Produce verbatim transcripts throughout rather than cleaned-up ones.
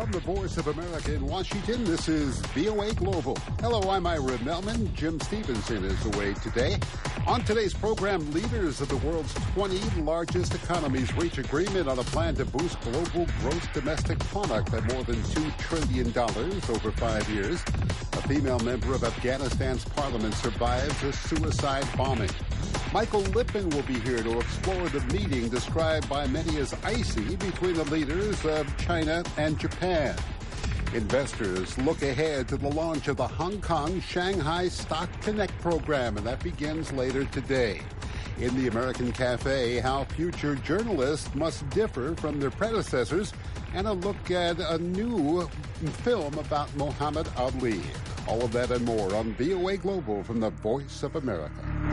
From the Voice of America in Washington, this is V O A Global. Hello, I'm Ira Melman. Jim Stevenson is away today. On today's program, leaders of the world's twenty largest economies reach agreement on a plan to boost global gross domestic product by more than two trillion dollars over five years. A female member of Afghanistan's parliament survives a suicide bombing. Michael Lippman will be here to explore the meeting described by many as icy between the leaders of China and Japan. Investors look ahead to the launch of the Hong Kong Shanghai Stock Connect program, and that begins later today. In the American Cafe, how future journalists must differ from their predecessors, and a look at a new film about Muhammad Ali. All of that and more on V O A Global from the Voice of America.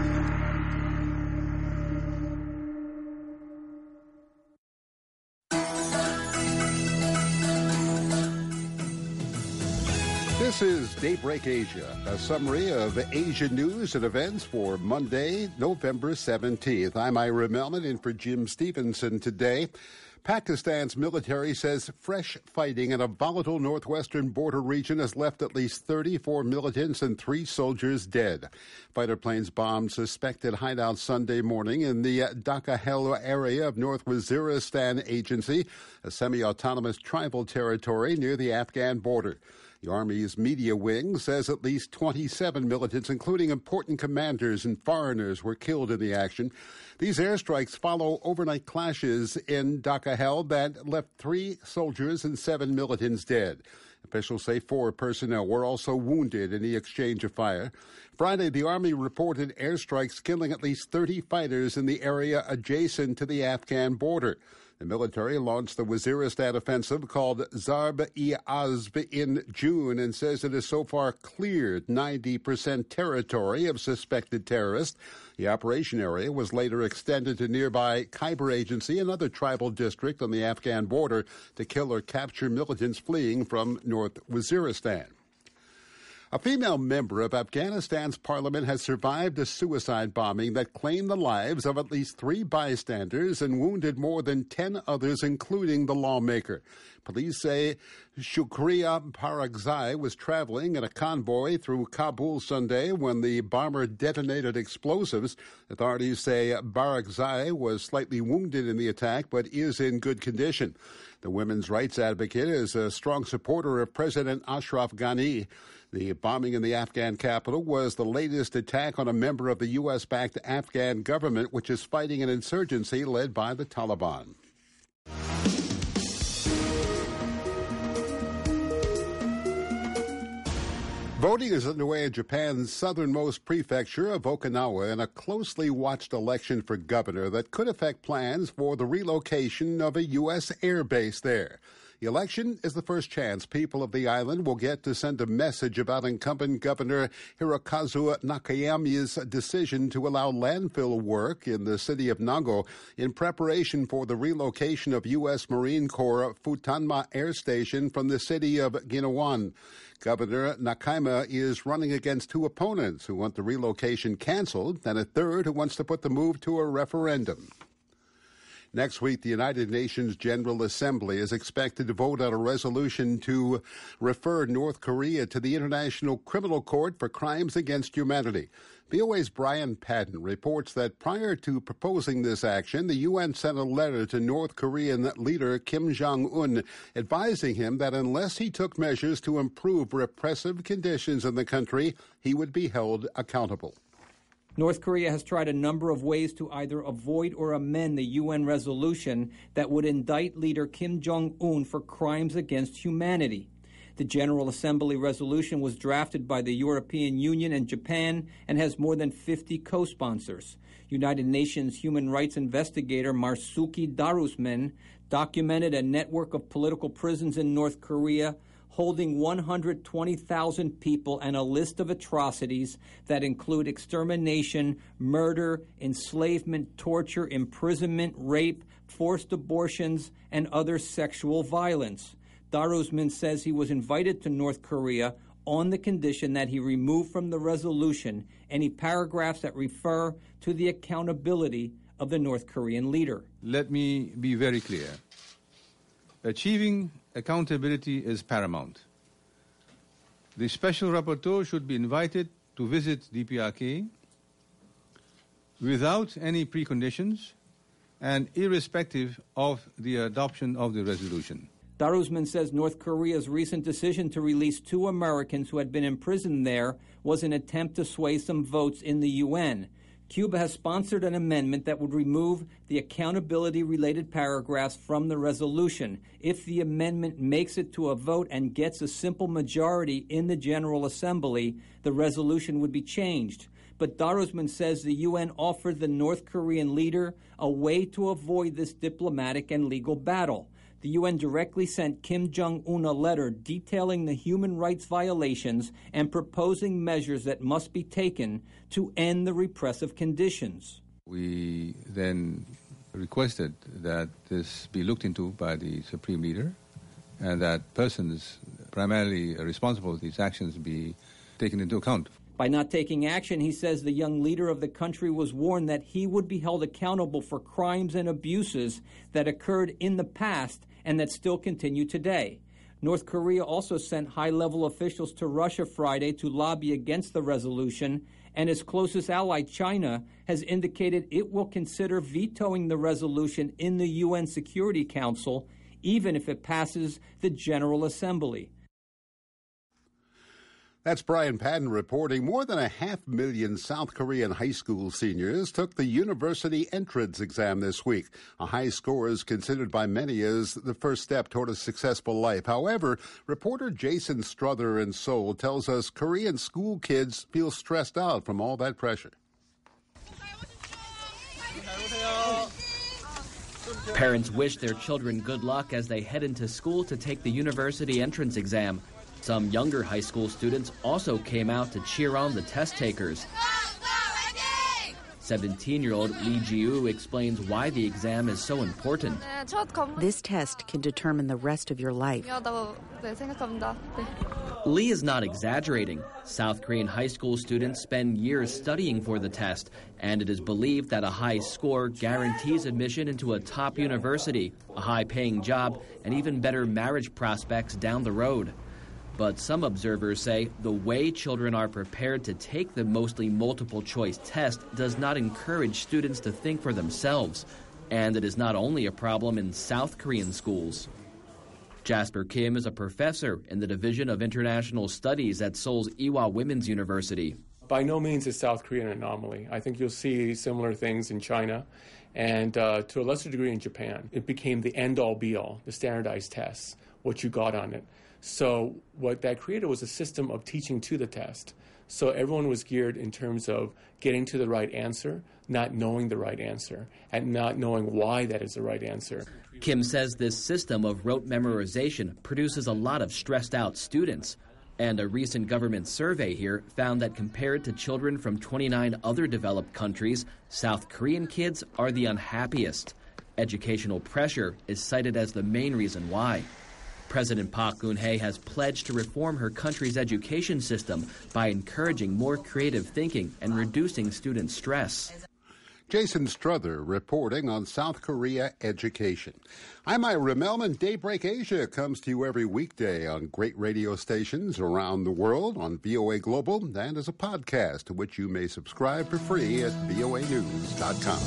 This is Daybreak Asia, a summary of Asian news and events for Monday, November seventeenth. I'm Ira Melman in for Jim Stevenson today. Pakistan's military says fresh fighting in a volatile northwestern border region has left at least thirty-four militants and three soldiers dead. Fighter planes bombed suspected hideouts Sunday morning in the Dhaka Hell area of North Waziristan Agency, a semi-autonomous tribal territory near the Afghan border. The Army's media wing says at least twenty-seven militants, including important commanders and foreigners, were killed in the action. These airstrikes follow overnight clashes in Dhaka Hell that left three soldiers and seven militants dead. Officials say four personnel were also wounded in the exchange of fire. Friday, the Army reported airstrikes killing at least thirty fighters in the area adjacent to the Afghan border. The military launched the Waziristan offensive called Zarb-e-Azb in June and says it has so far cleared ninety percent territory of suspected terrorists. The operation area was later extended to nearby Khyber Agency, another tribal district on the Afghan border, to kill or capture militants fleeing from North Waziristan. A female member of Afghanistan's parliament has survived a suicide bombing that claimed the lives of at least three bystanders and wounded more than ten others, including the lawmaker. Police say Shukriya Barakzai was traveling in a convoy through Kabul Sunday when the bomber detonated explosives. Authorities say Barakzai was slightly wounded in the attack but is in good condition. The women's rights advocate is a strong supporter of President Ashraf Ghani. The bombing in the Afghan capital was the latest attack on a member of the U S-backed Afghan government, which is fighting an insurgency led by the Taliban. Voting is underway in Japan's southernmost prefecture of Okinawa in a closely watched election for governor that could affect plans for the relocation of a U S air base there. The election is the first chance people of the island will get to send a message about incumbent Governor Hirokazu Nakayama's decision to allow landfill work in the city of Nago in preparation for the relocation of U S Marine Corps Futanma Air Station from the city of Ginawan. Governor Nakayama is running against two opponents who want the relocation canceled and a third who wants to put the move to a referendum. Next week, the United Nations General Assembly is expected to vote on a resolution to refer North Korea to the International Criminal Court for crimes against humanity. V O A's Brian Padden reports that prior to proposing this action, the U N sent a letter to North Korean leader Kim Jong-un advising him that unless he took measures to improve repressive conditions in the country, he would be held accountable. North Korea has tried a number of ways to either avoid or amend the U N resolution that would indict leader Kim Jong-un for crimes against humanity. The General Assembly resolution was drafted by the European Union and Japan and has more than fifty co-sponsors. United Nations human rights investigator Marzuki Darusman documented a network of political prisons in North Korea holding one hundred twenty thousand people and a list of atrocities that include extermination, murder, enslavement, torture, imprisonment, rape, forced abortions, and other sexual violence. Darusman says he was invited to North Korea on the condition that he remove from the resolution any paragraphs that refer to the accountability of the North Korean leader. Let me be very clear. Achieving accountability is paramount. The special rapporteur should be invited to visit D P R K without any preconditions and irrespective of the adoption of the resolution. Darusman says North Korea's recent decision to release two Americans who had been imprisoned there was an attempt to sway some votes in the U N. Cuba has sponsored an amendment that would remove the accountability-related paragraphs from the resolution. If the amendment makes it to a vote and gets a simple majority in the General Assembly, the resolution would be changed. But Darusman says the U N offered the North Korean leader a way to avoid this diplomatic and legal battle. The U N directly sent Kim Jong-un a letter detailing the human rights violations and proposing measures that must be taken to end the repressive conditions. We then requested that this be looked into by the Supreme Leader and that persons primarily responsible for these actions be taken into account. By not taking action, he says the young leader of the country was warned that he would be held accountable for crimes and abuses that occurred in the past and that still continue today. North Korea also sent high-level officials to Russia Friday to lobby against the resolution, and its closest ally, China, has indicated it will consider vetoing the resolution in the U N Security Council, even if it passes the General Assembly. That's Brian Padden reporting. More than a half million South Korean high school seniors took the university entrance exam this week. A high score is considered by many as the first step toward a successful life. However, reporter Jason Struther in Seoul tells us Korean school kids feel stressed out from all that pressure. Parents wish their children good luck as they head into school to take the university entrance exam. Some younger high school students also came out to cheer on the test takers. seventeen-year-old Lee Ji-woo explains why the exam is so important. This test can determine the rest of your life. Lee is not exaggerating. South Korean high school students spend years studying for the test, and it is believed that a high score guarantees admission into a top university, a high-paying job, and even better marriage prospects down the road. But some observers say the way children are prepared to take the mostly multiple-choice test does not encourage students to think for themselves. And it is not only a problem in South Korean schools. Jasper Kim is a professor in the Division of International Studies at Seoul's Ewha Women's University. By no means is South Korea an anomaly. I think you'll see similar things in China and uh, to a lesser degree in Japan. It became the end-all be-all, the standardized tests, what you got on it. So what that created was a system of teaching to the test. So everyone was geared in terms of getting to the right answer, not knowing the right answer, and not knowing why that is the right answer. Kim says this system of rote memorization produces a lot of stressed-out students. And a recent government survey here found that compared to children from twenty-nine other developed countries, South Korean kids are the unhappiest. Educational pressure is cited as the main reason why. President Park Geun-hye has pledged to reform her country's education system by encouraging more creative thinking and reducing student stress. Jason Struther reporting on South Korea education. I'm Ira Melman. Daybreak Asia comes to you every weekday on great radio stations around the world on V O A Global and as a podcast to which you may subscribe for free at V O A news dot com.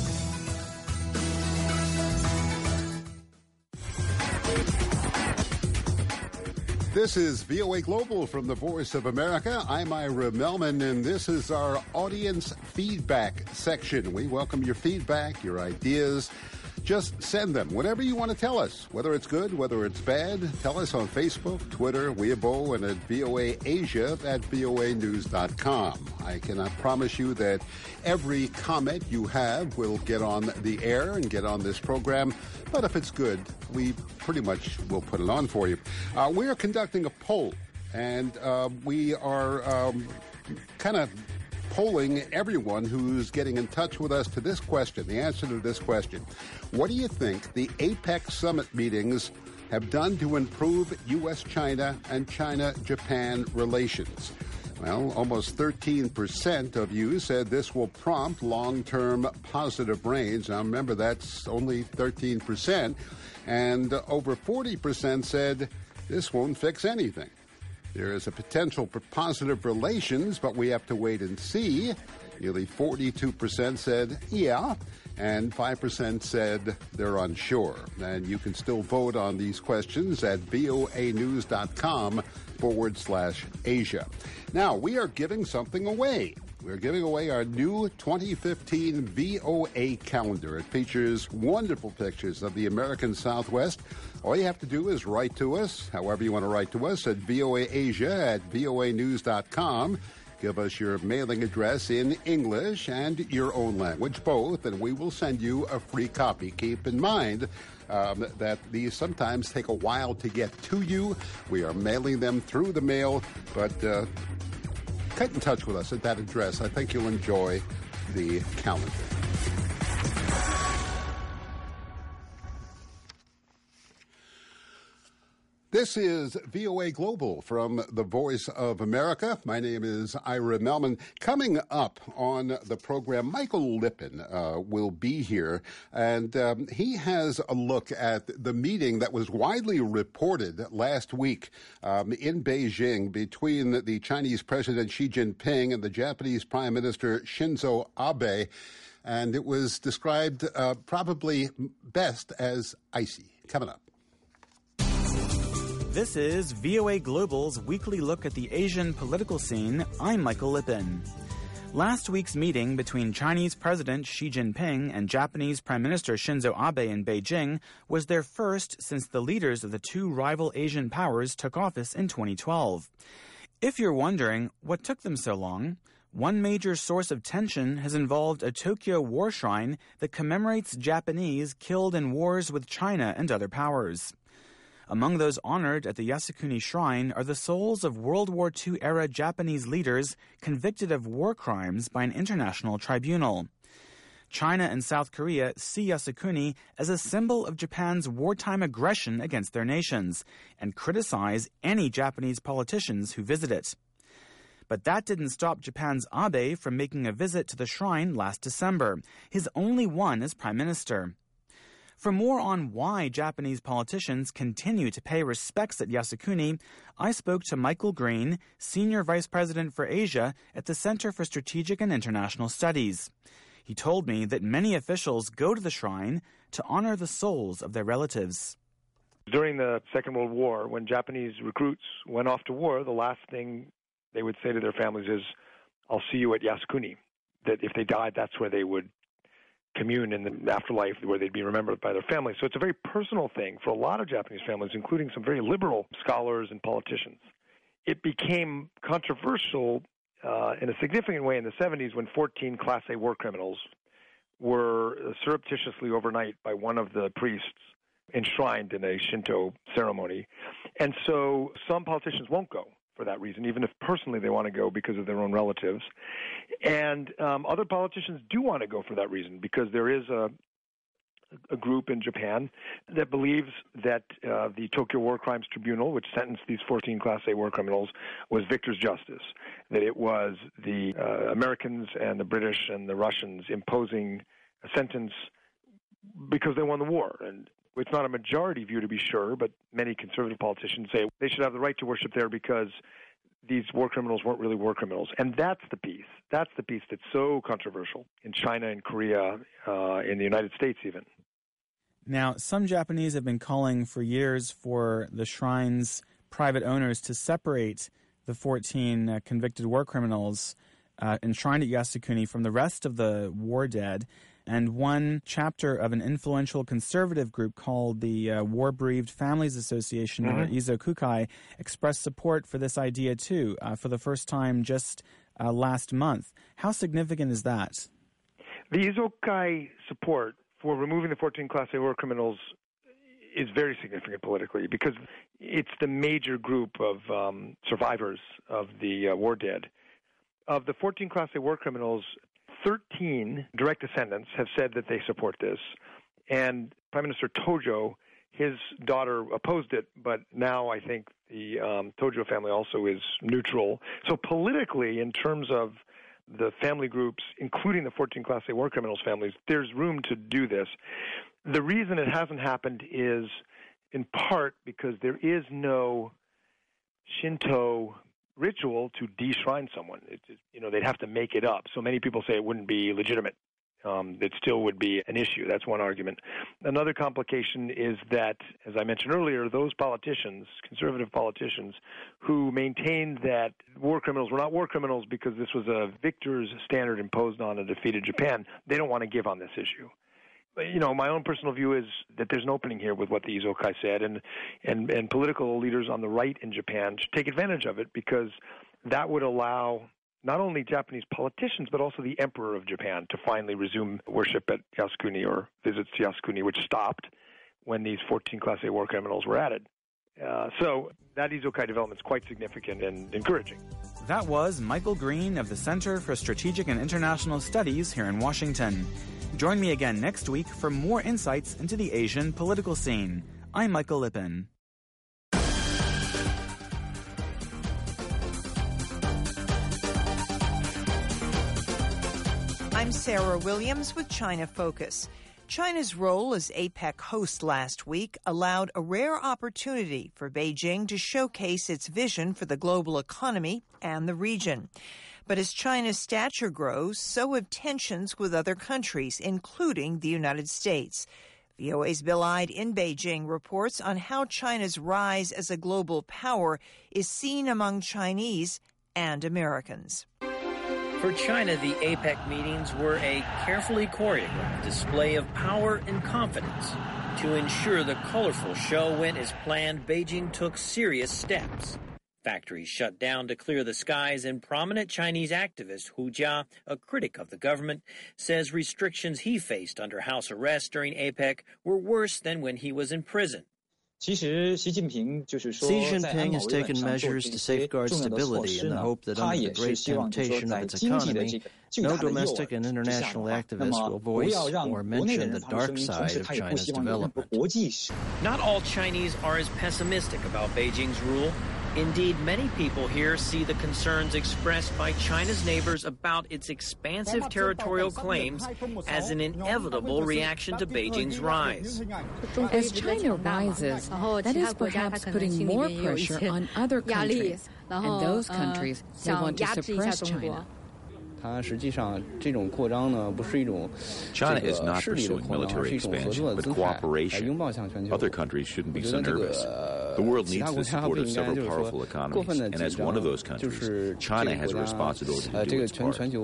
This is V O A Global from the Voice of America. I'm Ira Melman, and this is our audience feedback section. We welcome your feedback, your ideas. Just send them, whatever you want to tell us, whether it's good, whether it's bad. Tell us on Facebook, Twitter, Weibo, and at V O A Asia at V O A news dot com. I cannot promise you that every comment you have will get on the air and get on this program, but if it's good, we pretty much will put it on for you. Uh, we are conducting a poll, and uh, we are um, kind of polling everyone who's getting in touch with us to this question, the answer to this question. What do you think the APEC summit meetings have done to improve U S China and China Japan relations? Well, almost thirteen percent of you said this will prompt long-term positive rains. Now, remember, that's only thirteen percent. and over forty percent said this won't fix anything. There is a potential for positive relations, but we have to wait and see. Nearly forty-two percent said yeah, and five percent said they're unsure. And you can still vote on these questions at voanews.com forward slash Asia. Now, we are giving something away. We're giving away our new twenty fifteen V O A calendar. It features wonderful pictures of the American Southwest. All you have to do is write to us, however you want to write to us, at voaasia at voa news dot com. Give us your mailing address in English and your own language, both, and we will send you a free copy. Keep in mind um, that these sometimes take a while to get to you. We are mailing them through the mail, but uh, get in touch with us at that address. I think you'll enjoy the calendar. This is V O A Global from the Voice of America. My name is Ira Melman. Coming up on the program, Michael Lippin uh, will be here, and um, he has a look at the meeting that was widely reported last week um, in Beijing between the Chinese President Xi Jinping and the Japanese Prime Minister Shinzo Abe, and it was described uh, probably best as icy. Coming up. This is V O A Global's weekly look at the Asian political scene. I'm Michael Lippin. Last week's meeting between Chinese President Xi Jinping and Japanese Prime Minister Shinzo Abe in Beijing was their first since the leaders of the two rival Asian powers took office in twenty twelve. If you're wondering what took them so long, one major source of tension has involved a Tokyo war shrine that commemorates Japanese killed in wars with China and other powers. Among those honored at the Yasukuni Shrine are the souls of World War Two-era Japanese leaders convicted of war crimes by an international tribunal. China and South Korea see Yasukuni as a symbol of Japan's wartime aggression against their nations and criticize any Japanese politicians who visit it. But that didn't stop Japan's Abe from making a visit to the shrine last December, his only one as prime minister. For more on why Japanese politicians continue to pay respects at Yasukuni, I spoke to Michael Green, Senior Vice President for Asia at the Center for Strategic and International Studies. He told me that many officials go to the shrine to honor the souls of their relatives. During the Second World War, when Japanese recruits went off to war, the last thing they would say to their families is, "I'll see you at Yasukuni." That if they died, that's where they would commune in the afterlife, where they'd be remembered by their families. So it's a very personal thing for a lot of Japanese families, including some very liberal scholars and politicians. It became controversial uh, in a significant way in the seventies when fourteen Class A war criminals were surreptitiously overnight by one of the priests enshrined in a Shinto ceremony. And so some politicians won't go for that reason, even if personally they want to go because of their own relatives. And um, other politicians do want to go for that reason because there is a, a group in Japan that believes that uh, the Tokyo War Crimes Tribunal, which sentenced these fourteen Class A war criminals, was victor's justice, that it was the uh, Americans and the British and the Russians imposing a sentence because they won the war. And it's not a majority view, to be sure, but many conservative politicians say they should have the right to worship there because these war criminals weren't really war criminals. And that's the piece. That's the piece that's so controversial in China and Korea, uh, in the United States even. Now, some Japanese have been calling for years for the shrine's private owners to separate the fourteen uh, convicted war criminals uh, enshrined at Yasukuni from the rest of the war dead. And one chapter of an influential conservative group called the uh, War Bereaved Families Association, mm-hmm. or Izokukai, expressed support for this idea, too, uh, for the first time just uh, last month. How significant is that? The Izokukai support for removing the fourteen Class A war criminals is very significant politically because it's the major group of um, survivors of the uh, war dead. Of the fourteen Class A war criminals, thirteen direct descendants have said that they support this. And Prime Minister Tojo, his daughter opposed it, but now I think the um, Tojo family also is neutral. So politically, in terms of the family groups, including the fourteen Class A war criminals families, there's room to do this. The reason it hasn't happened is in part because there is no Shinto ritual to de-shrine someone. It, it, you know, they'd have to make it up. So many people say it wouldn't be legitimate. Um, it still would be an issue. That's one argument. Another complication is that, as I mentioned earlier, those politicians, conservative politicians, who maintained that war criminals were not war criminals because this was a victor's standard imposed on a defeated Japan, they don't want to give on this issue. You know, my own personal view is that there's an opening here with what the Izokai said, and, and, and political leaders on the right in Japan should take advantage of it because that would allow not only Japanese politicians, but also the Emperor of Japan to finally resume worship at Yasukuni or visits to Yasukuni, which stopped when these fourteen Class A war criminals were added. Uh, so that Izokai development is quite significant and encouraging. That was Michael Green of the Center for Strategic and International Studies here in Washington. Join me again next week for more insights into the Asian political scene. I'm Michael Lippin. I'm Sarah Williams with China Focus. China's role as APEC host last week allowed a rare opportunity for Beijing to showcase its vision for the global economy and the region. But as China's stature grows, so have tensions with other countries, including the United States. V O A's Bill Ide in Beijing reports on how China's rise as a global power is seen among Chinese and Americans. For China, the APEC meetings were a carefully choreographed display of power and confidence. To ensure the colorful show went as planned, Beijing took serious steps. Factories shut down to clear the skies, and prominent Chinese activist Hu Jia, a critic of the government, says restrictions he faced under house arrest during APEC were worse than when he was in prison. Xi Jinping has taken measures to safeguard stability in the hope that under the great temptation of its economy, no domestic and international activist will voice or mention the dark side of China's development. Not all Chinese are as pessimistic about Beijing's rule. Indeed, many people here see the concerns expressed by China's neighbors about its expansive territorial claims as an inevitable reaction to Beijing's rise. As China rises, that is perhaps putting more pressure on other countries, and those countries they want to suppress China. China is not pursuing military expansion, but cooperation. Other countries shouldn't be so nervous. The world needs the support of several powerful economies, and as one of those countries, China has a responsibility to do its part. In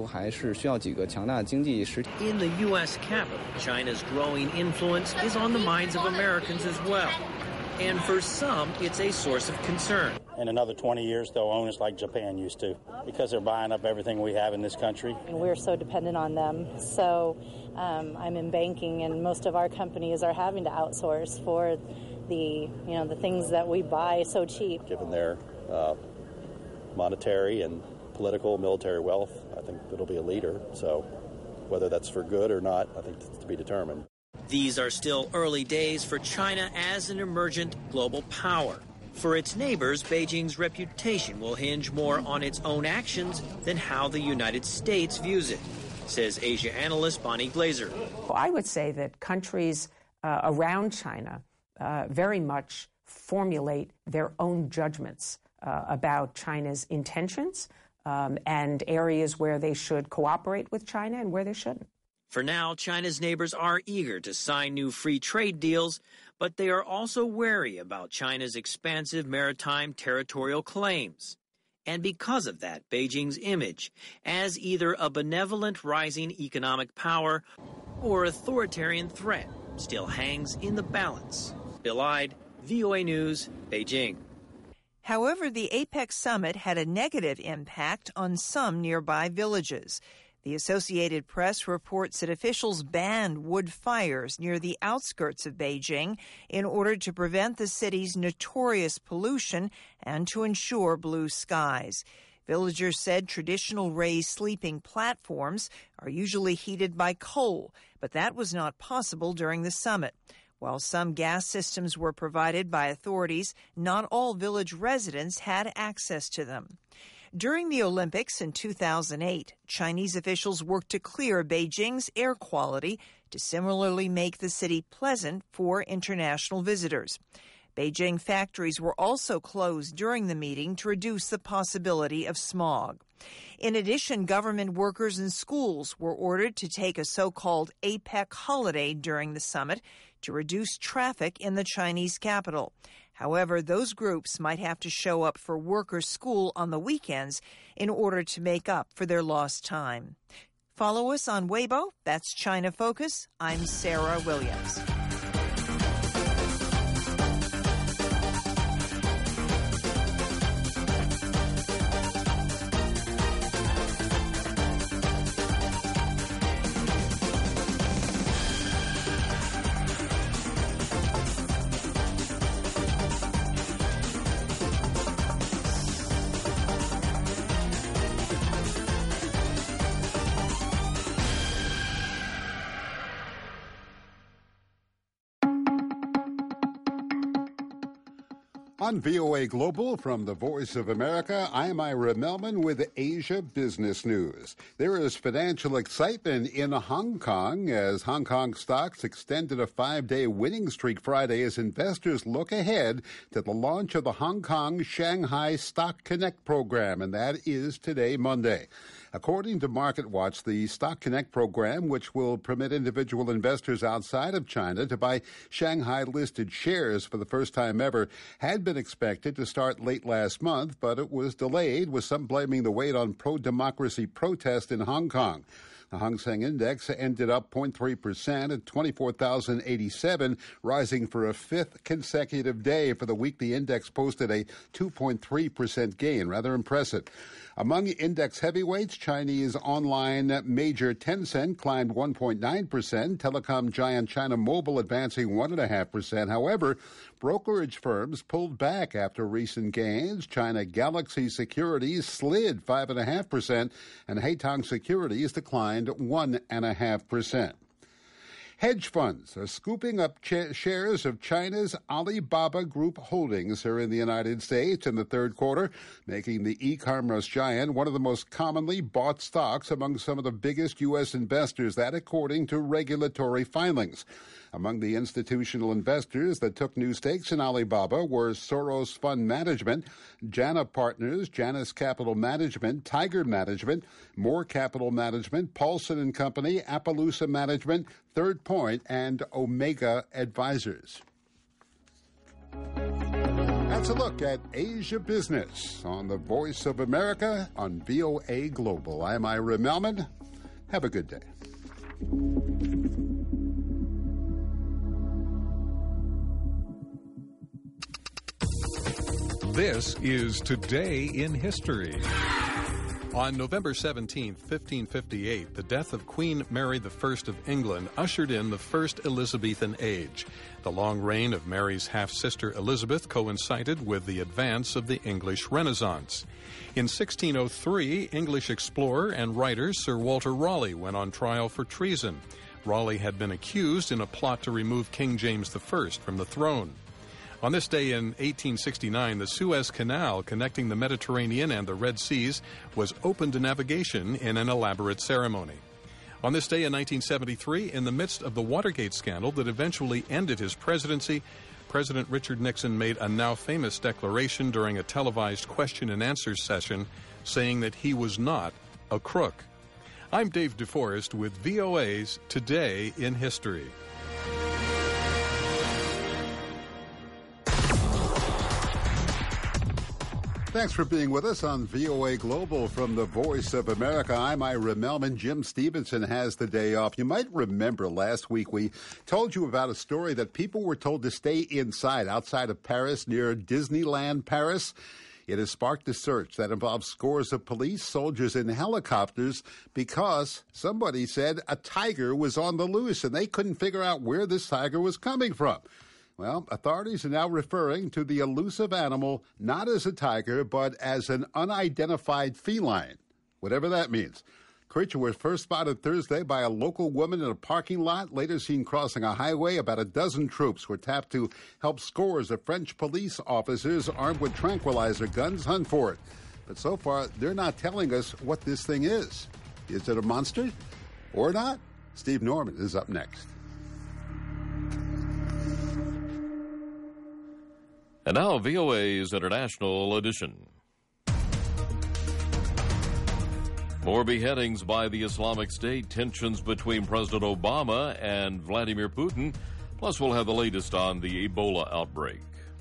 the U S capital, China's growing influence is on the minds of Americans as well. And for some, it's a source of concern. In another twenty years, they'll own us like Japan used to, because they're buying up everything we have in this country. We're so dependent on them. So um, I'm in banking, and most of our companies are having to outsource for the, you know, the things that we buy so cheap. Given their uh, monetary and political, military wealth, I think it'll be a leader. So whether that's for good or not, I think it's to be determined. These are still early days for China as an emergent global power. For its neighbors, Beijing's reputation will hinge more on its own actions than how the United States views it, says Asia analyst Bonnie Glaser. Well, I would say that countries uh, around China uh, very much formulate their own judgments uh, about China's intentions um, and areas where they should cooperate with China and where they shouldn't. For now, China's neighbors are eager to sign new free trade deals, but they are also wary about China's expansive maritime territorial claims. And because of that, Beijing's image as either a benevolent rising economic power or authoritarian threat still hangs in the balance. Bill Ide, V O A News, Beijing. However, the APEC summit had a negative impact on some nearby villages. The Associated Press reports that officials banned wood fires near the outskirts of Beijing in order to prevent the city's notorious pollution and to ensure blue skies. Villagers said traditional raised sleeping platforms are usually heated by coal, but that was not possible during the summit. While some gas systems were provided by authorities, not all village residents had access to them. During the Olympics in two thousand eight, Chinese officials worked to clear Beijing's air quality to similarly make the city pleasant for international visitors. Beijing factories were also closed during the meeting to reduce the possibility of smog. In addition, government workers and schools were ordered to take a so-called APEC holiday during the summit to reduce traffic in the Chinese capital. However, those groups might have to show up for work or school on the weekends in order to make up for their lost time. Follow us on Weibo. That's China Focus. I'm Sarah Williams. On V O A Global from the Voice of America, I'm Ira Melman with Asia Business News. There is financial excitement in Hong Kong as Hong Kong stocks extended a five-day winning streak Friday as investors look ahead to the launch of the Hong Kong Shanghai Stock Connect program, and that is today, Monday. According to MarketWatch, the Stock Connect program, which will permit individual investors outside of China to buy Shanghai-listed shares for the first time ever, had been expected to start late last month, but it was delayed, with some blaming the wait on pro-democracy protests in Hong Kong. The Hang Seng Index ended up zero point three percent at twenty-four thousand eighty-seven, rising for a fifth consecutive day. For the week, the index posted a two point three percent gain, rather impressive. Among index heavyweights, Chinese online major Tencent climbed one point nine percent, telecom giant China Mobile advancing one point five percent. However, brokerage firms pulled back after recent gains. China Galaxy Securities slid five point five percent, and Haitong Securities declined one point five percent. Hedge funds are scooping up ch- shares of China's Alibaba Group holdings here in the United States in the third quarter, making the e-commerce giant one of the most commonly bought stocks among some of the biggest U S investors, that according to regulatory filings. Among the institutional investors that took new stakes in Alibaba were Soros Fund Management, Jana Partners, Janus Capital Management, Tiger Management, Moore Capital Management, Paulson and Company, Appaloosa Management, Third Point, and Omega Advisors. That's a look at Asia Business on the Voice of America on V O A Global. I'm Ira Melman. Have a good day. This is Today in History. On November seventeenth, fifteen fifty-eight, the death of Queen Mary the First of England ushered in the First Elizabethan Age. The long reign of Mary's half-sister Elizabeth coincided with the advance of the English Renaissance. In sixteen oh three, English explorer and writer Sir Walter Raleigh went on trial for treason. Raleigh had been accused in a plot to remove King James the First from the throne. On this day in eighteen sixty-nine, the Suez Canal connecting the Mediterranean and the Red Seas was opened to navigation in an elaborate ceremony. On this day in nineteen seventy-three, in the midst of the Watergate scandal that eventually ended his presidency, President Richard Nixon made a now famous declaration during a televised question and answer session saying that he was not a crook. I'm Dave DeForest with V O A's Today in History. Thanks for being with us on V O A Global from the Voice of America. I'm Ira Melman. Jim Stevenson has the day off. You might remember last week we told you about a story that people were told to stay inside outside of Paris near Disneyland Paris. It has sparked a search that involves scores of police, soldiers, and helicopters because somebody said a tiger was on the loose and they couldn't figure out where this tiger was coming from. Well, authorities are now referring to the elusive animal not as a tiger, but as an unidentified feline, whatever that means. Creature was first spotted Thursday by a local woman in a parking lot, later seen crossing a highway. About a dozen troops were tapped to help scores of French police officers armed with tranquilizer guns hunt for it. But so far, they're not telling us what this thing is. Is it a monster or not? Steve Norman is up next. And now V O A's International Edition. More beheadings by the Islamic State, tensions between President Obama and Vladimir Putin. Plus, we'll have the latest on the Ebola outbreak.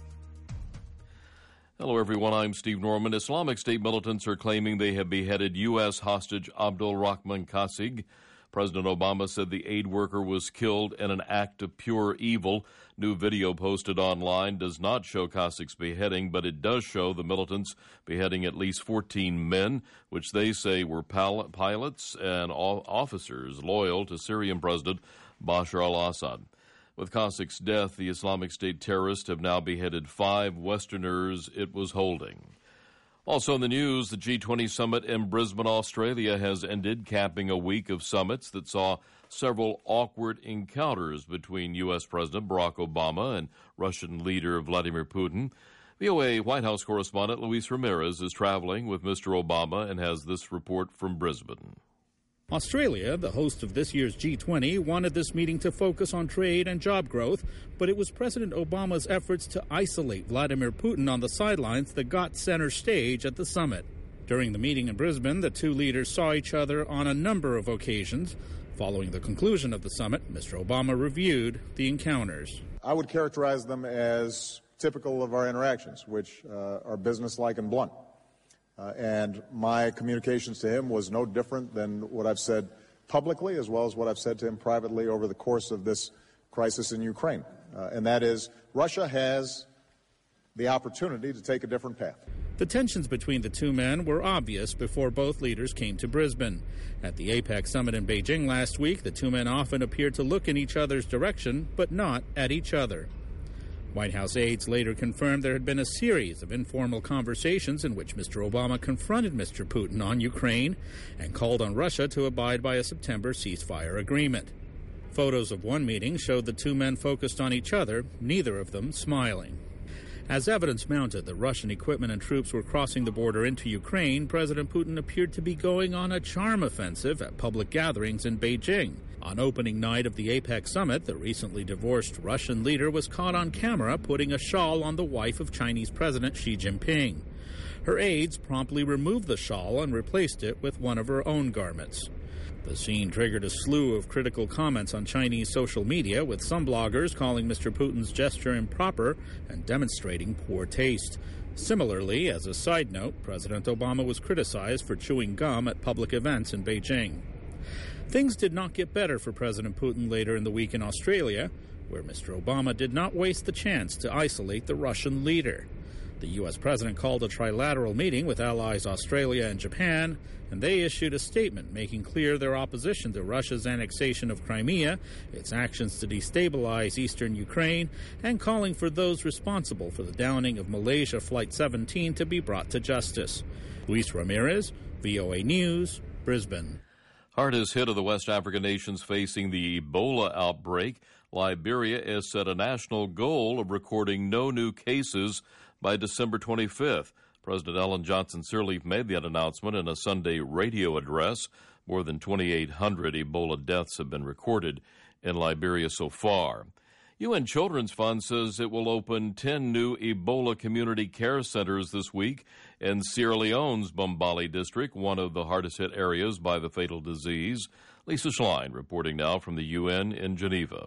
Hello, everyone. I'm Steve Norman. Islamic State militants are claiming they have beheaded U S hostage Abdul Rahman Qassig. President Obama said the aid worker was killed in an act of pure evil. New video posted online does not show Qassig's beheading, but it does show the militants beheading at least fourteen men, which they say were pal- pilots and officers loyal to Syrian President Bashar al-Assad. With Qassig's death, the Islamic State terrorists have now beheaded five Westerners it was holding. Also in the news, the G twenty summit in Brisbane, Australia has ended, capping a week of summits that saw several awkward encounters between U S. President Barack Obama and Russian leader Vladimir Putin. V O A White House correspondent Luis Ramirez is traveling with Mister Obama and has this report from Brisbane. Australia, the host of this year's G twenty, wanted this meeting to focus on trade and job growth, but it was President Obama's efforts to isolate Vladimir Putin on the sidelines that got center stage at the summit. During the meeting in Brisbane, the two leaders saw each other on a number of occasions. Following the conclusion of the summit, Mister Obama reviewed the encounters. I would characterize them as typical of our interactions, which uh, are businesslike and blunt. Uh, and my communications to him was no different than what I've said publicly, as well as what I've said to him privately over the course of this crisis in Ukraine. Uh, and that is, Russia has the opportunity to take a different path. The tensions between the two men were obvious before both leaders came to Brisbane. At the APEC summit in Beijing last week, the two men often appeared to look in each other's direction, but not at each other. White House aides later confirmed there had been a series of informal conversations in which Mister Obama confronted Mister Putin on Ukraine and called on Russia to abide by a September ceasefire agreement. Photos of one meeting showed the two men focused on each other, neither of them smiling. As evidence mounted that Russian equipment and troops were crossing the border into Ukraine, President Putin appeared to be going on a charm offensive at public gatherings in Beijing. On opening night of the APEC summit, the recently divorced Russian leader was caught on camera putting a shawl on the wife of Chinese President Xi Jinping. Her aides promptly removed the shawl and replaced it with one of her own garments. The scene triggered a slew of critical comments on Chinese social media, with some bloggers calling Mister Putin's gesture improper and demonstrating poor taste. Similarly, as a side note, President Obama was criticized for chewing gum at public events in Beijing. Things did not get better for President Putin later in the week in Australia, where Mister Obama did not waste the chance to isolate the Russian leader. The U S president called a trilateral meeting with allies Australia and Japan, and they issued a statement making clear their opposition to Russia's annexation of Crimea, its actions to destabilize eastern Ukraine, and calling for those responsible for the downing of Malaysia Flight seventeen to be brought to justice. Luis Ramirez, V O A News, Brisbane. Hardest hit of the West African nations facing the Ebola outbreak, Liberia has set a national goal of recording no new cases by December twenty-fifth. President Ellen Johnson Sirleaf made that announcement in a Sunday radio address. More than twenty-eight hundred Ebola deaths have been recorded in Liberia so far. U N Children's Fund says it will open ten new Ebola community care centers this week in Sierra Leone's Bombali district, one of the hardest hit areas by the fatal disease. Lisa Schlein reporting now from the U N in Geneva.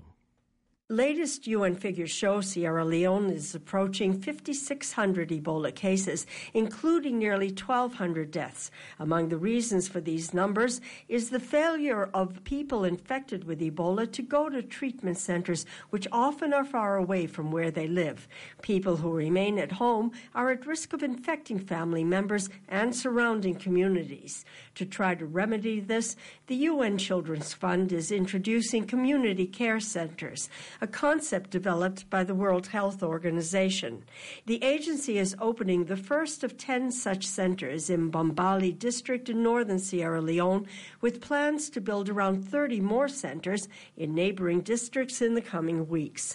Latest U N figures show Sierra Leone is approaching five thousand six hundred Ebola cases, including nearly twelve hundred deaths. Among the reasons for these numbers is the failure of people infected with Ebola to go to treatment centers, which often are far away from where they live. People who remain at home are at risk of infecting family members and surrounding communities. To try to remedy this, the U N Children's Fund is introducing community care centers, a concept developed by the World Health Organization. The agency is opening the first of ten such centers in Bombali district in northern Sierra Leone, with plans to build around thirty more centers in neighboring districts in the coming weeks.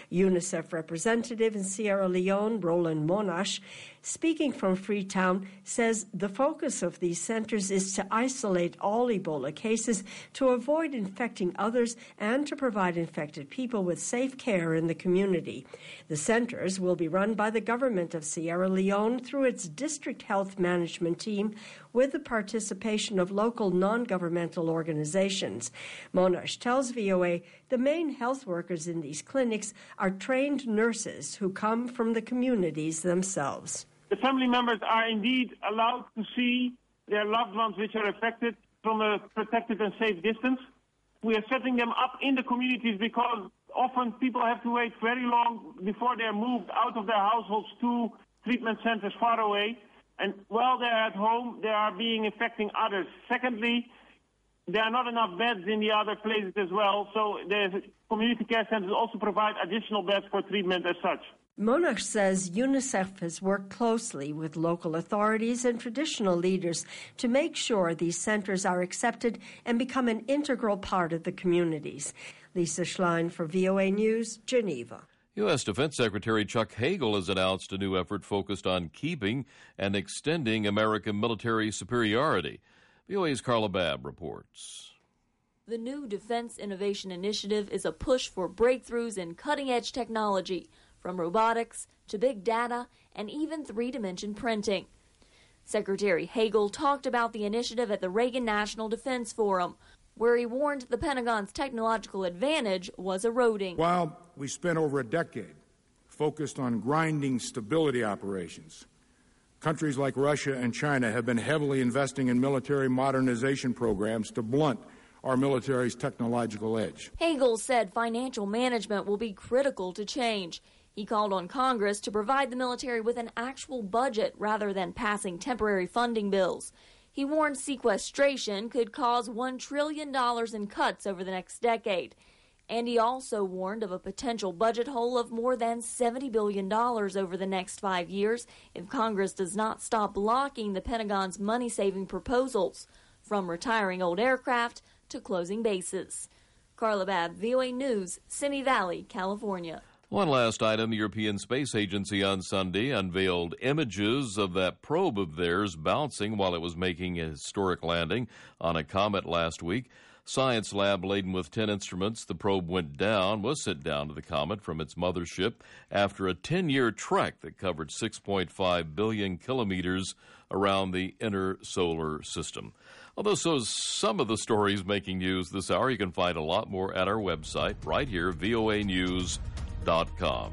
UNICEF representative in Sierra Leone, Roland Monash, speaking from Freetown, says the focus of these centers is to isolate all Ebola cases, to avoid infecting others, and to provide infected people with safe care in the community. The centers will be run by the government of Sierra Leone through its district health management team, with the participation of local non-governmental organizations. Monash tells V O A the main health workers in these clinics are trained nurses who come from the communities themselves. The family members are indeed allowed to see their loved ones which are affected from a protected and safe distance. We are setting them up in the communities because often people have to wait very long before they're moved out of their households to treatment centers far away. And while they're at home, they are being affecting others. Secondly, there are not enough beds in the other places as well, so the community care centers also provide additional beds for treatment as such. Monash says UNICEF has worked closely with local authorities and traditional leaders to make sure these centers are accepted and become an integral part of the communities. Lisa Schlein for V O A News, Geneva. U S. Defense Secretary Chuck Hagel has announced a new effort focused on keeping and extending American military superiority. V O A's Carla Babb reports. The new Defense Innovation Initiative is a push for breakthroughs in cutting-edge technology, from robotics to big data and even three-dimension printing. Secretary Hagel talked about the initiative at the Reagan National Defense Forum, where he warned the Pentagon's technological advantage was eroding. While we spent over a decade focused on grinding stability operations, countries like Russia and China have been heavily investing in military modernization programs to blunt our military's technological edge. Hagel said financial management will be critical to change. He called on Congress to provide the military with an actual budget rather than passing temporary funding bills. He warned sequestration could cause one trillion dollars in cuts over the next decade. And he also warned of a potential budget hole of more than seventy billion dollars over the next five years if Congress does not stop blocking the Pentagon's money-saving proposals, from retiring old aircraft to closing bases. Carla Babb, V O A News, Simi Valley, California. One last item. The European Space Agency on Sunday unveiled images of that probe of theirs bouncing while it was making a historic landing on a comet last week. Science lab laden with ten instruments, the probe went down, was sent down to the comet from its mothership after a ten-year trek that covered six point five billion kilometers around the inner solar system. Although so some of the stories making news this hour, you can find a lot more at our website right here, V O A news dot com.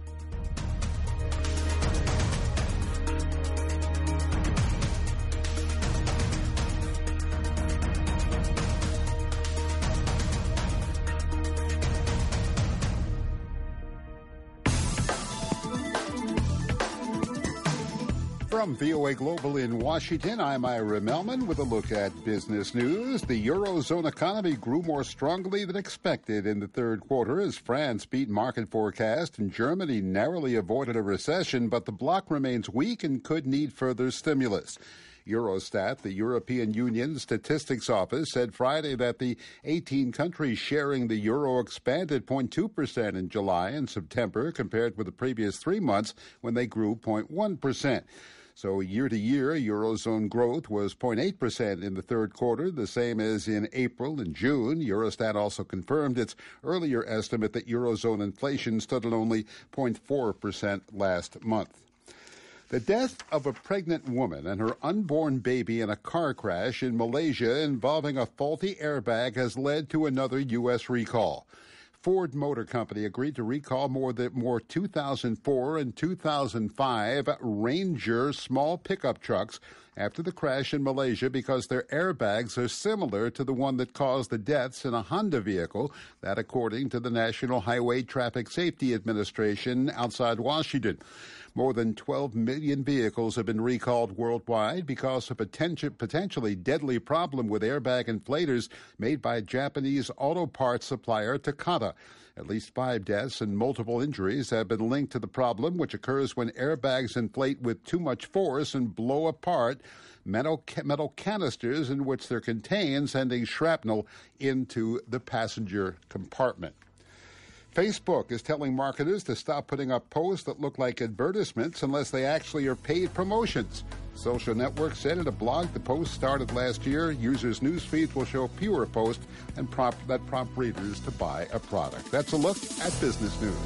From V O A Global in Washington, I'm Ira Melman with a look at business news. The Eurozone economy grew more strongly than expected in the third quarter as France beat market forecast and Germany narrowly avoided a recession, but the bloc remains weak and could need further stimulus. Eurostat, the European Union Statistics Office, said Friday that the eighteen countries sharing the euro expanded zero point two percent in July and September compared with the previous three months when they grew zero point one percent. So year-to-year, Eurozone growth was zero point eight percent in the third quarter, the same as in April and June. Eurostat also confirmed its earlier estimate that Eurozone inflation stood at only zero point four percent last month. The death of a pregnant woman and her unborn baby in a car crash in Malaysia involving a faulty airbag has led to another U S recall. Ford Motor Company agreed to recall more than more two thousand four and two thousand five Ranger small pickup trucks after the crash in Malaysia because their airbags are similar to the one that caused the deaths in a Honda vehicle, that according to the National Highway Traffic Safety Administration outside Washington. More than twelve million vehicles have been recalled worldwide because of a potentially deadly problem with airbag inflators made by Japanese auto parts supplier Takata. At least five deaths and multiple injuries have been linked to the problem, which occurs when airbags inflate with too much force and blow apart metal, metal canisters in which they're contained, sending shrapnel into the passenger compartment. Facebook is telling marketers to stop putting up posts that look like advertisements unless they actually are paid promotions. Social network said in a blog the post started last year. Users' news feeds will show fewer posts and prompt, that prompt readers to buy a product. That's a look at business news.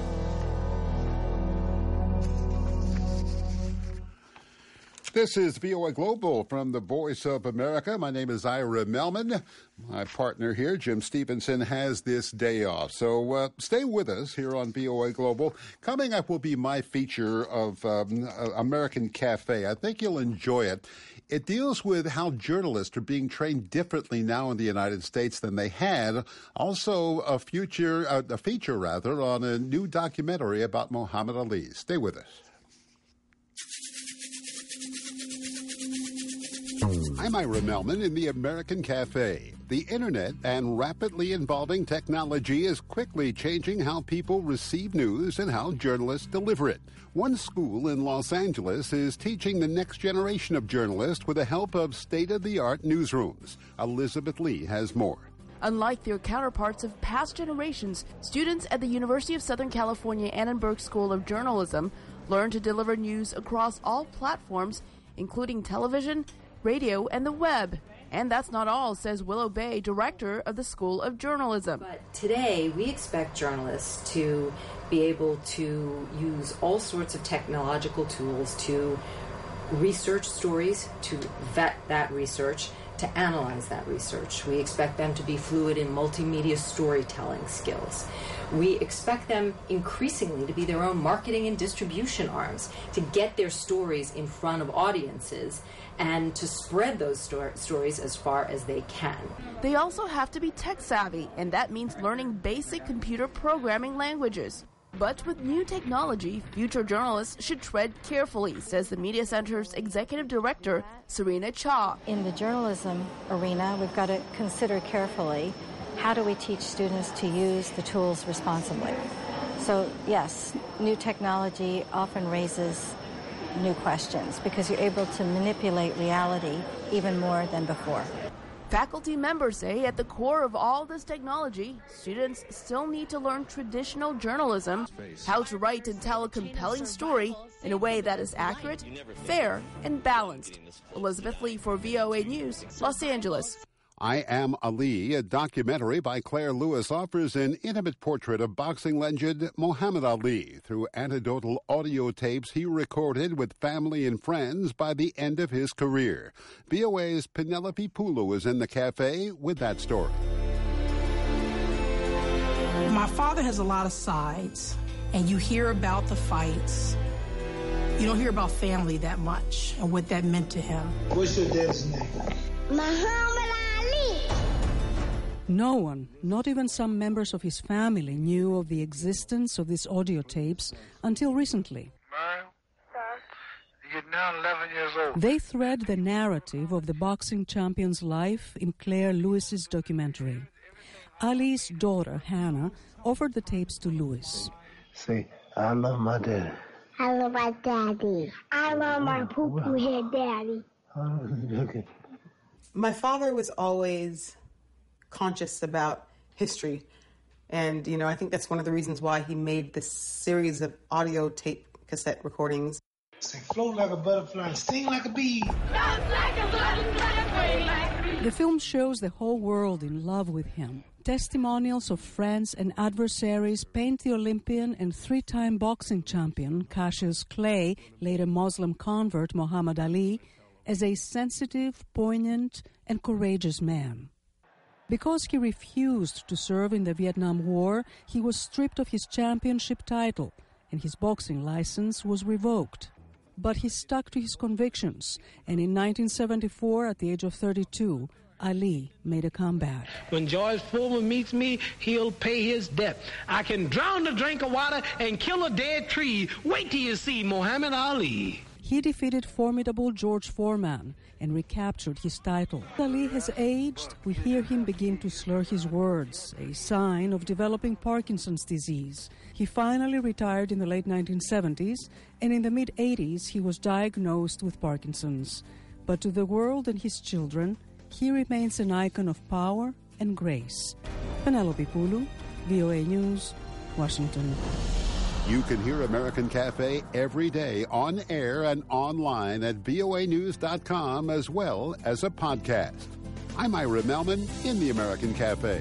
This is V O A Global from the Voice of America. My name is Ira Melman. My partner here, Jim Stevenson, has this day off. So uh, stay with us here on V O A Global. Coming up will be my feature of um, American Cafe. I think you'll enjoy it. It deals with how journalists are being trained differently now in the United States than they had. Also, a future, uh, a feature rather, on a new documentary about Muhammad Ali. Stay with us. I'm Ira Melman in the American Cafe. The Internet and rapidly evolving technology is quickly changing how people receive news and how journalists deliver it. One school in Los Angeles is teaching the next generation of journalists with the help of state-of-the-art newsrooms. Elizabeth Lee has more. Unlike their counterparts of past generations, students at the University of Southern California Annenberg School of Journalism learn to deliver news across all platforms, including television, radio, and the web. And that's not all, says Willow Bay, director of the School of Journalism. But today, we expect journalists to be able to use all sorts of technological tools to research stories, to vet that research, to analyze that research. We expect them to be fluid in multimedia storytelling skills. We expect them increasingly to be their own marketing and distribution arms, to get their stories in front of audiences and to spread those sto- stories as far as they can. They also have to be tech savvy, and that means learning basic computer programming languages. But with new technology, future journalists should tread carefully, says the Media Center's executive director, Serena Cha. In the journalism arena, we've got to consider carefully how do we teach students to use the tools responsibly. So yes, new technology often raises new questions because you're able to manipulate reality even more than before. Faculty members say at the core of all this technology, students still need to learn traditional journalism, how to write and tell a compelling story in a way that is accurate, fair, and balanced. Elizabeth Lee for V O A News, Los Angeles. I Am Ali, a documentary by Claire Lewis, offers an intimate portrait of boxing legend Muhammad Ali through anecdotal audio tapes he recorded with family and friends by the end of his career. V O A's Penelope Pulu is in the cafe with that story. My father has a lot of sides, and you hear about the fights. You don't hear about family that much and what that meant to him. What's your dad's name? Muhammad Ali. No one, not even some members of his family, knew of the existence of these audio tapes until recently. You're now eleven years old. They thread the narrative of the boxing champion's life in Claire Lewis's documentary. Ali's daughter, Hannah, offered the tapes to Lewis. Say, I love my daddy. I love my daddy. I love my poo-poo head daddy. Okay. My father was always conscious about history. And, you know, I think that's one of the reasons why he made this series of audio tape cassette recordings. Say, float like a butterfly, sing like a bee. Like a butterfly. The film shows the whole world in love with him. Testimonials of friends and adversaries paint the Olympian and three-time boxing champion Cassius Clay, later Muslim convert Muhammad Ali, as a sensitive, poignant, and courageous man. Because he refused to serve in the Vietnam War, he was stripped of his championship title, and his boxing license was revoked. But he stuck to his convictions, and in nineteen seventy-four, at the age of thirty-two, Ali made a comeback. When George Foreman meets me, he'll pay his debt. I can drown a drink of water and kill a dead tree. Wait till you see Muhammad Ali. He defeated formidable George Foreman and recaptured his title. Ali has aged. We hear him begin to slur his words, a sign of developing Parkinson's disease. He finally retired in the late nineteen seventies, and in the mid-eighties he was diagnosed with Parkinson's. But to the world and his children, he remains an icon of power and grace. Penelope Pulu, V O A News, Washington. You can hear American Cafe every day on air and online at V O A news dot com as well as a podcast. I'm Ira Melman in the American Cafe.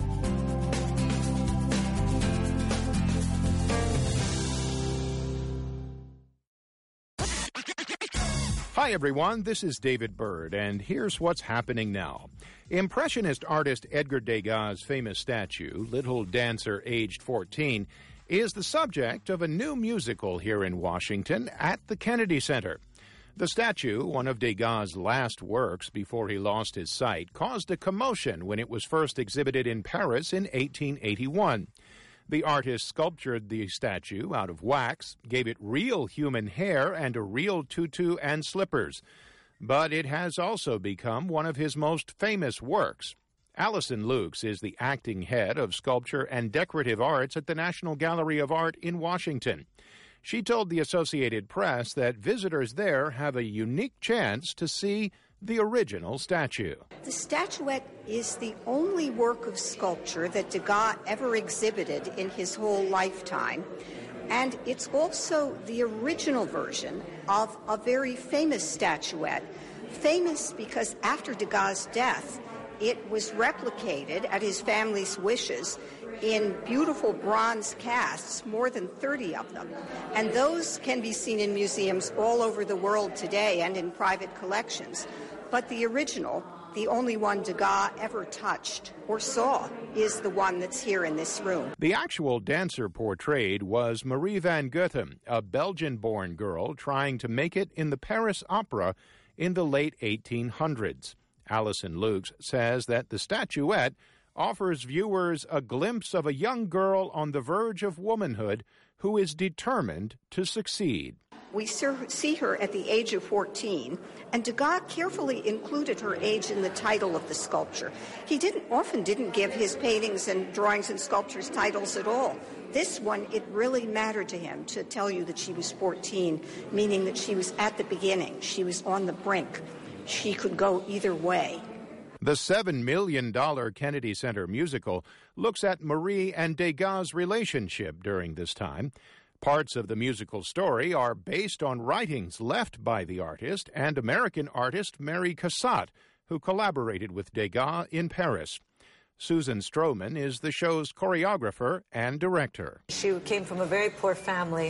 Hi, everyone. This is David Byrd, and here's what's happening now. Impressionist artist Edgar Degas' famous statue, Little Dancer, aged fourteen, is the subject of a new musical here in Washington at the Kennedy Center. The statue, one of Degas' last works before he lost his sight, caused a commotion when it was first exhibited in Paris in eighteen eighty-one. The artist sculptured the statue out of wax, gave it real human hair and a real tutu and slippers. But it has also become one of his most famous works. Allison Lukes is the acting head of sculpture and decorative arts at the National Gallery of Art in Washington. She told the Associated Press that visitors there have a unique chance to see the original statue. The statuette is the only work of sculpture that Degas ever exhibited in his whole lifetime. And it's also the original version of a very famous statuette. Famous because after Degas' death, it was replicated at his family's wishes in beautiful bronze casts, more than thirty of them. And those can be seen in museums all over the world today and in private collections. But the original, the only one Degas ever touched or saw, is the one that's here in this room. The actual dancer portrayed was Marie van Goethem, a Belgian-born girl trying to make it in the Paris Opera in the late eighteen hundreds. Allison Lukes says that the statuette offers viewers a glimpse of a young girl on the verge of womanhood who is determined to succeed. We see her at the age of fourteen, and Degas carefully included her age in the title of the sculpture. He didn't often didn't give his paintings and drawings and sculptures titles at all. This one, it really mattered to him to tell you that she was fourteen, meaning that she was at the beginning. She was on the brink. She could go either way. The seven million dollars Kennedy Center musical looks at Marie and Degas' relationship during this time. Parts of the musical story are based on writings left by the artist and American artist Mary Cassatt, who collaborated with Degas in Paris. Susan Stroman is the show's choreographer and director. She came from a very poor family,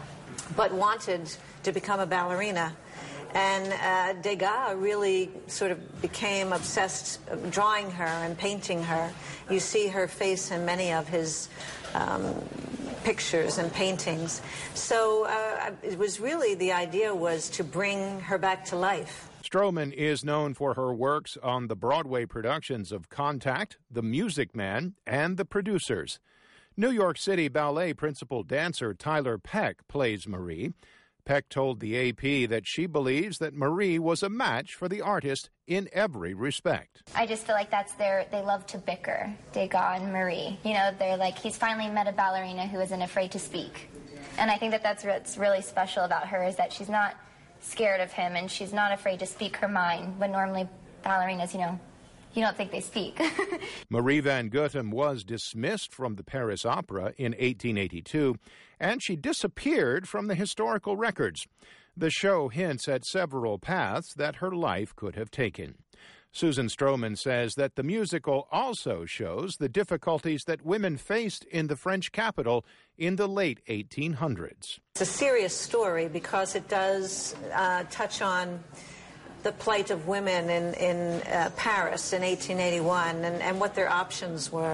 but wanted to become a ballerina. And uh, Degas really sort of became obsessed drawing her and painting her. You see her face in many of his um, pictures and paintings. So uh, it was really, the idea was to bring her back to life. Stroman is known for her works on the Broadway productions of Contact, The Music Man, and The Producers. New York City Ballet principal dancer Tyler Peck plays Marie. Peck told the A P that she believes that Marie was a match for the artist in every respect. I just feel like that's their, they love to bicker, Degas and Marie. You know, they're like, he's finally met a ballerina who isn't afraid to speak. And I think that that's what's really special about her, is that she's not scared of him and she's not afraid to speak her mind, when normally ballerinas, you know, you don't think they speak. Marie van Goethem was dismissed from the Paris Opera in eighteen eighty-two, and she disappeared from the historical records. The show hints at several paths that her life could have taken. Susan Stroman says that the musical also shows the difficulties that women faced in the French capital in the late eighteen hundreds. It's a serious story because it does uh, touch on the plight of women in, in uh, Paris in eighteen eighty-one and, and what their options were.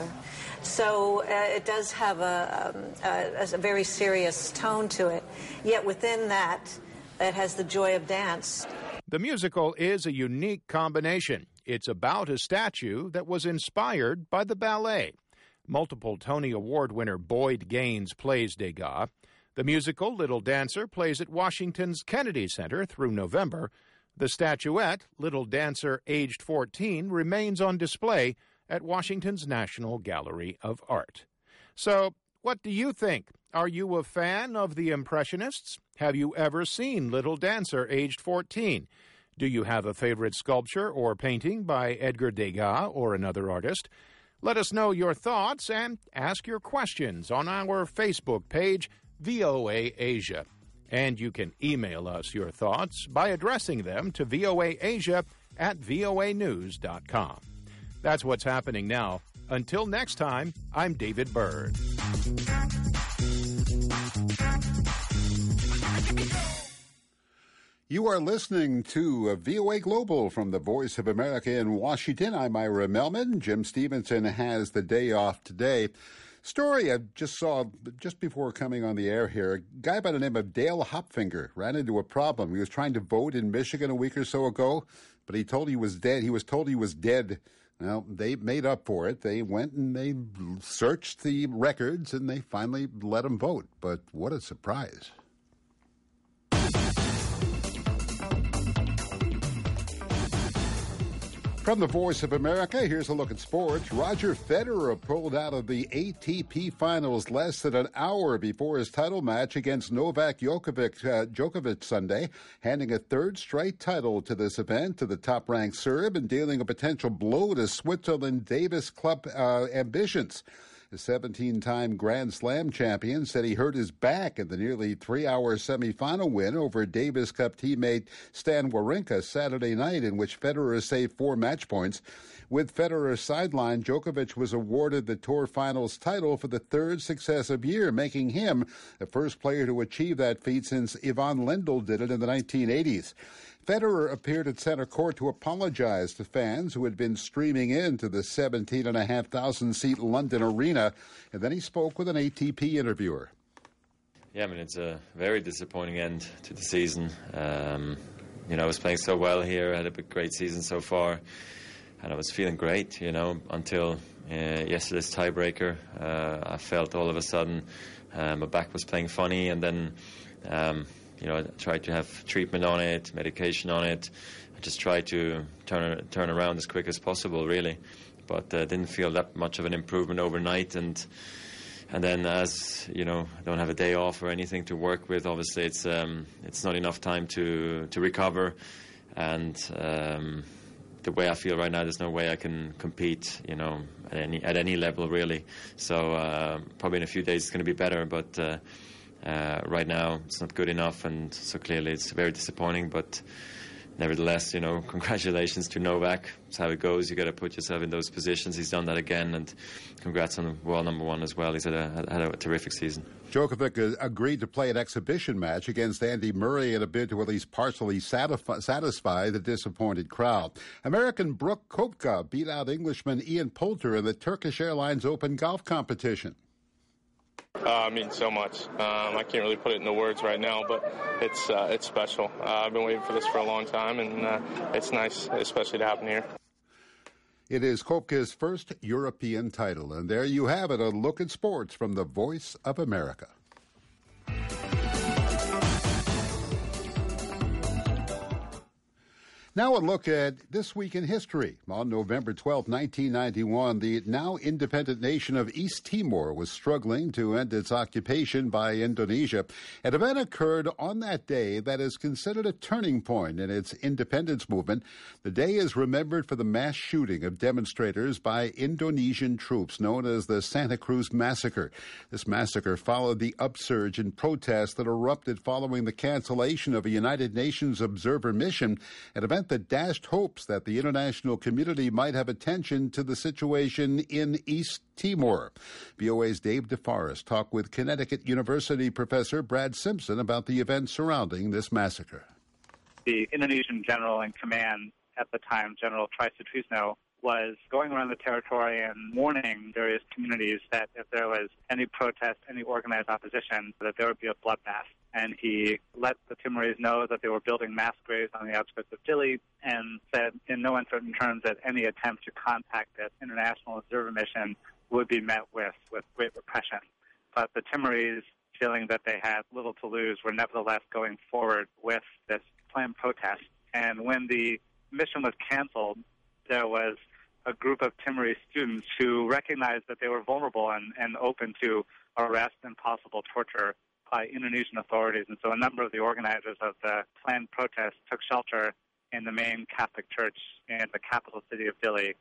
So uh, it does have a, um, a, a very serious tone to it. Yet within that, it has the joy of dance. The musical is a unique combination. It's about a statue that was inspired by the ballet. Multiple Tony Award winner Boyd Gaines plays Degas. The musical Little Dancer plays at Washington's Kennedy Center through November. The statuette, Little Dancer, aged fourteen, remains on display at Washington's National Gallery of Art. So, what do you think? Are you a fan of the Impressionists? Have you ever seen Little Dancer, aged fourteen? Do you have a favorite sculpture or painting by Edgar Degas or another artist? Let us know your thoughts and ask your questions on our Facebook page, V O A Asia. And you can email us your thoughts by addressing them to voaasia at voa news dot com. That's what's happening now. Until next time, I'm David Byrd. You are listening to V O A Global from the Voice of America in Washington. I'm Ira Melman. Jim Stevenson has the day off today. Story I just saw just before coming on the air here. A guy by the name of Dale Hopfinger ran into a problem. He was trying to vote in Michigan a week or so ago, but he told he was dead. He was told he was dead. Well, they made up for it. They went and they searched the records and they finally let him vote. But what a surprise. From the Voice of America, here's a look at sports. Roger Federer pulled out of the A T P Finals less than an hour before his title match against Novak Djokovic, uh, Djokovic Sunday, handing a third straight title to this event to the top-ranked Serb and dealing a potential blow to Switzerland Davis Club uh, ambitions. The seventeen-time Grand Slam champion said he hurt his back in the nearly three-hour semifinal win over Davis Cup teammate Stan Wawrinka Saturday night, in which Federer saved four match points. With Federer sidelined, Djokovic was awarded the Tour Finals title for the third successive year, making him the first player to achieve that feat since Ivan Lendl did it in the nineteen eighties. Federer appeared at center court to apologize to fans who had been streaming into the seventeen thousand five hundred seat London arena, and then he spoke with an A T P interviewer. Yeah, I mean, it's a very disappointing end to the season. Um, you know, I was playing so well here, I had a great season so far, and I was feeling great, you know, until uh, yesterday's tiebreaker. Uh, I felt all of a sudden uh, my back was playing funny, and then... Um, You know, I tried to have treatment on it, medication on it. I just tried to turn turn around as quick as possible, really. But uh, didn't feel that much of an improvement overnight. And and then, as you know, I don't have a day off or anything to work with. Obviously, it's um, it's not enough time to to recover. And um, the way I feel right now, there's no way I can compete, you know, at any at any level, really. So uh, probably in a few days it's going to be better, but. Uh, Uh, right now, it's not good enough, and so clearly it's very disappointing. But nevertheless, you know, congratulations to Novak. It's how it goes. You got to put yourself in those positions. He's done that again, and congrats on world number one as well. He's had a, had a terrific season. Djokovic agreed to play an exhibition match against Andy Murray in a bid to at least partially satisfy, satisfy the disappointed crowd. American Brooke Koepka beat out Englishman Ian Poulter in the Turkish Airlines Open golf competition. Uh, it means so much. Um, I can't really put it into words right now, but it's uh, it's special. Uh, I've been waiting for this for a long time, and uh, it's nice, especially to happen here. It is Koepka's first European title, and there you have it, a look at sports from the Voice of America. Now a look at This Week in History. On November twelfth, nineteen ninety-one, the now independent nation of East Timor was struggling to end its occupation by Indonesia. An event occurred on that day that is considered a turning point in its independence movement. The day is remembered for the mass shooting of demonstrators by Indonesian troops known as the Santa Cruz Massacre. This massacre followed the upsurge in protests that erupted following the cancellation of a United Nations observer mission, an event that dashed hopes that the international community might have attention to the situation in East Timor. V O A's Dave DeForest talked with Connecticut University professor Brad Simpson about the events surrounding this massacre. The Indonesian general in command at the time, General Trisutrisno, was going around the territory and warning various communities that if there was any protest, any organized opposition, that there would be a bloodbath. And he let the Timorese know that they were building mass graves on the outskirts of Dili, and said in no uncertain terms that any attempt to contact this international observer mission would be met with, with great repression. But the Timorese, feeling that they had little to lose, were nevertheless going forward with this planned protest. And when the mission was canceled, there was a group of Timorese students who recognized that they were vulnerable and, and open to arrest and possible torture by Indonesian authorities. And so a number of the organizers of the planned protest took shelter in the main Catholic church in the capital city of Dili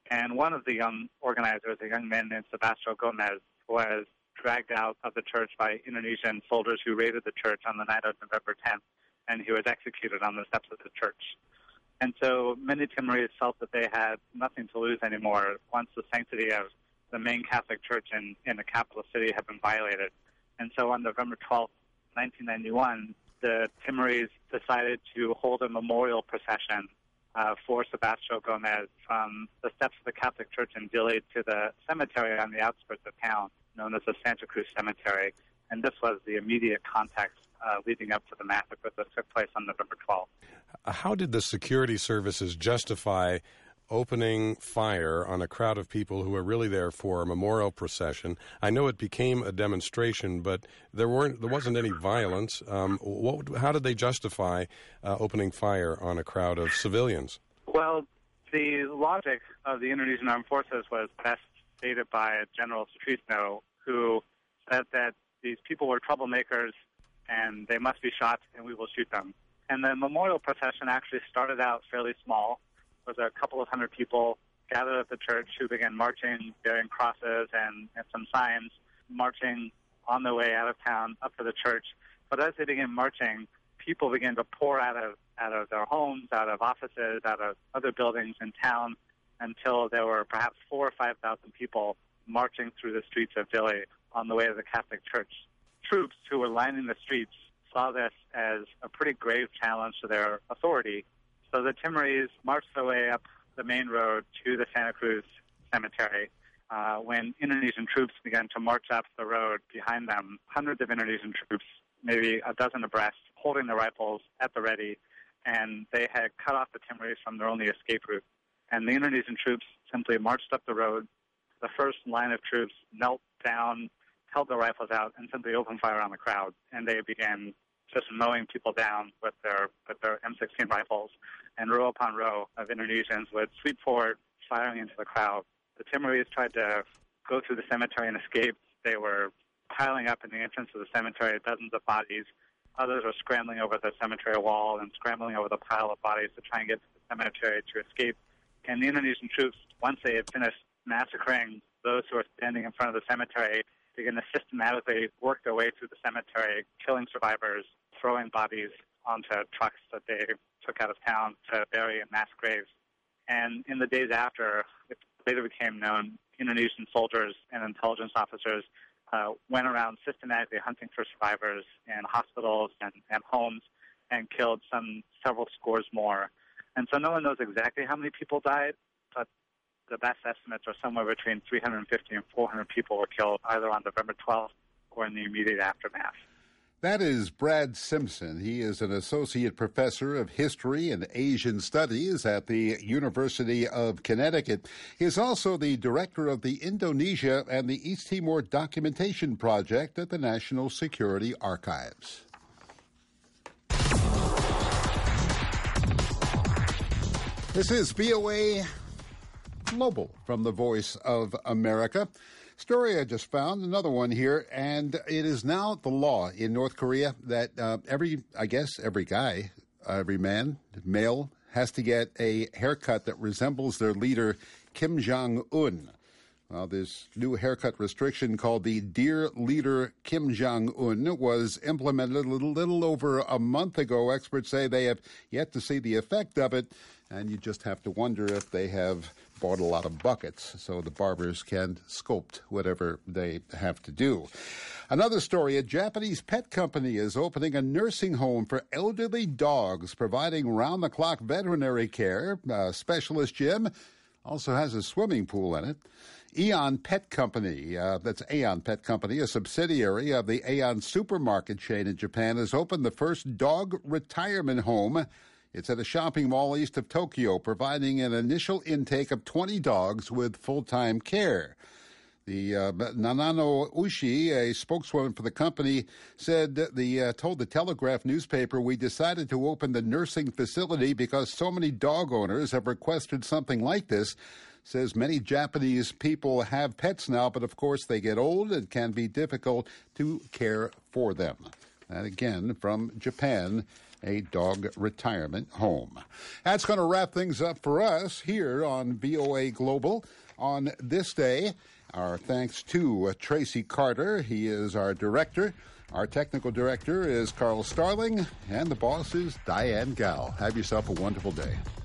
And one of the young organizers, a young man named Sebastião Gomez, was dragged out of the church by Indonesian soldiers who raided the church on the night of November tenth, and he was executed on the steps of the church. And so many Timorese felt that they had nothing to lose anymore once the sanctity of the main Catholic church in, in the capital city had been violated. And so on November twelfth, nineteen ninety-one, the Timorese decided to hold a memorial procession uh, for Sebastião Gomez from the steps of the Catholic church in Dili to the cemetery on the outskirts of town, known as the Santa Cruz Cemetery. And this was the immediate context uh, leading up to the massacre that took place on November twelfth. How did the security services justify opening fire on a crowd of people who were really there for a memorial procession? I know it became a demonstration, but there weren't, there wasn't any violence. Um, what, how did they justify uh, opening fire on a crowd of civilians? Well, the logic of the Indonesian Armed Forces was best stated by General Sutrisno, who said that these people were troublemakers and they must be shot and we will shoot them. And the memorial procession actually started out fairly small. There was a couple of hundred people gathered at the church who began marching, bearing crosses and, and some signs, marching on their way out of town up to the church. But as they began marching, people began to pour out of out of their homes, out of offices, out of other buildings in town, until there were perhaps four or five thousand people marching through the streets of Dili on the way to the Catholic Church. Troops who were lining the streets saw this as a pretty grave challenge to their authority. So the Timorese marched their way up the main road to the Santa Cruz Cemetery. Uh, when Indonesian troops began to march up the road behind them, hundreds of Indonesian troops, maybe a dozen abreast, holding their rifles at the ready, and they had cut off the Timorese from their only escape route. And the Indonesian troops simply marched up the road. The first line of troops knelt down, held their rifles out, and simply opened fire on the crowd. And they began just mowing people down with their with their M sixteen rifles. And row upon row of Indonesians would sweep forward, firing into the crowd. The Timorese tried to go through the cemetery and escape. They were piling up in the entrance of the cemetery, dozens of bodies. Others were scrambling over the cemetery wall and scrambling over the pile of bodies to try and get to the cemetery to escape. And the Indonesian troops, once they had finished massacring those who were standing in front of the cemetery, began to systematically work their way through the cemetery, killing survivors, throwing bodies onto trucks that they took out of town to bury in mass graves. And in the days after, it later became known, Indonesian soldiers and intelligence officers uh, went around systematically hunting for survivors in hospitals and, and homes and killed some several scores more. And so no one knows exactly how many people died, but the best estimates are somewhere between three hundred fifty and four hundred people were killed either on November twelfth or in the immediate aftermath. That is Brad Simpson. He is an associate professor of history and Asian studies at the University of Connecticut. He is also the director of the Indonesia and the East Timor Documentation Project at the National Security Archives. This is V O A Global from the Voice of America. Story I just found, another one here, and it is now the law in North Korea that uh, every, I guess, every guy, every man, male, has to get a haircut that resembles their leader, Kim Jong-un. Well, this new haircut restriction called the Dear Leader Kim Jong-un was implemented a little, little over a month ago. Experts say they have yet to see the effect of it, and you just have to wonder if they have bought a lot of buckets so the barbers can sculpt whatever they have to do. Another story, a Japanese pet company is opening a nursing home for elderly dogs, providing round-the-clock veterinary care. Uh, specialist Jim also has a swimming pool in it. Aeon Pet Company, uh, that's Aeon Pet Company, a subsidiary of the Aeon supermarket chain in Japan, has opened the first dog retirement home. It's at a shopping mall east of Tokyo, providing an initial intake of twenty dogs with full-time care. The uh, Nanano Ushi, a spokeswoman for the company, said the uh, told the Telegraph newspaper, "We decided to open the nursing facility because so many dog owners have requested something like this." Says many Japanese people have pets now, but of course they get old and can be difficult to care for them. And again, from Japan, a dog retirement home. That's going to wrap things up for us here on V O A Global on this day. Our thanks to uh, Tracy Carter. He is our director. Our technical director is Carl Starling. And the boss is Diane Gall. Have yourself a wonderful day.